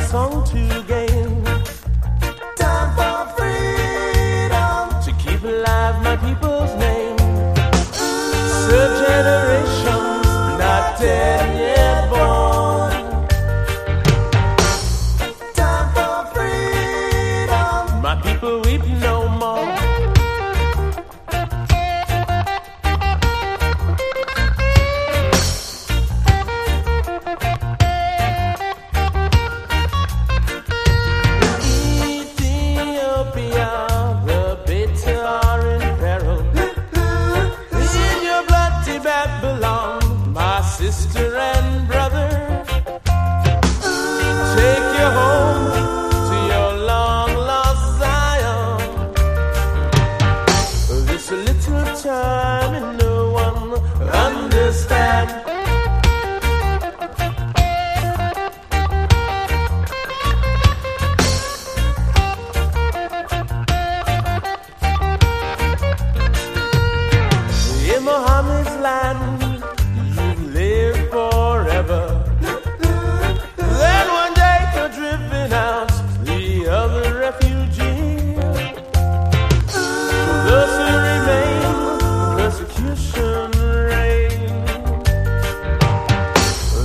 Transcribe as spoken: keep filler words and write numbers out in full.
song to gain. Time for freedom to keep alive my people's name. Third generations not dead yet born. Time for freedom. My people weep no more. Sister and brother.